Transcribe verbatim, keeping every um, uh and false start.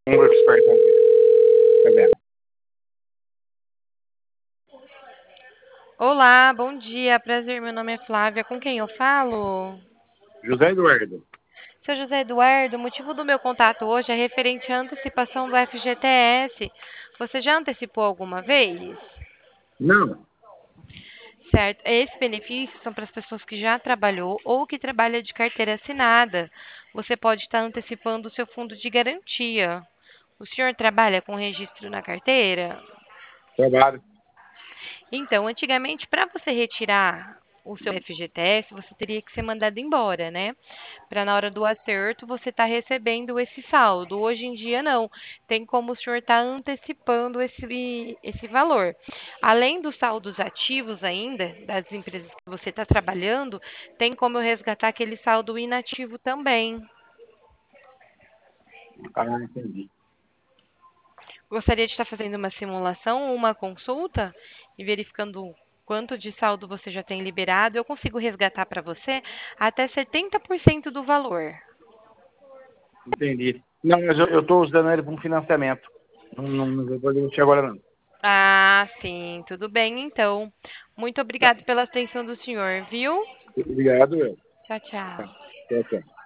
Um expert aqui. Tá vendo? Olá, bom dia, prazer, meu nome é Flávia, com quem eu falo? José Eduardo. Seu José Eduardo, o motivo do meu contato hoje é referente à antecipação do F G T S. Você já antecipou alguma vez? Não. Certo. Esses benefícios são para as pessoas que já trabalhou ou que trabalha de carteira assinada. Você pode estar antecipando o seu fundo de garantia. O senhor trabalha com registro na carteira? Trabalho. Então, antigamente, para você retirar o seu F G T S, você teria que ser mandado embora, né? Para na hora do acerto você estar recebendo esse saldo. Hoje em dia, não. Tem como o senhor estar antecipando esse, esse valor. Além dos saldos ativos ainda, das empresas que você está trabalhando, tem como eu resgatar aquele saldo inativo também. Ah, entendi. Gostaria de estar fazendo uma simulação ou uma consulta e verificando quanto de saldo você já tem liberado. Eu consigo resgatar para você até setenta por cento do valor. Entendi. Não, mas eu estou usando ele como financiamento. Não, não, não vou poder mexer agora, não. Ah, sim, tudo bem então. Muito Tá. obrigada pela atenção do senhor, viu? Obrigado, eu. Tchau, Tá. tchau. Tchau, tchau.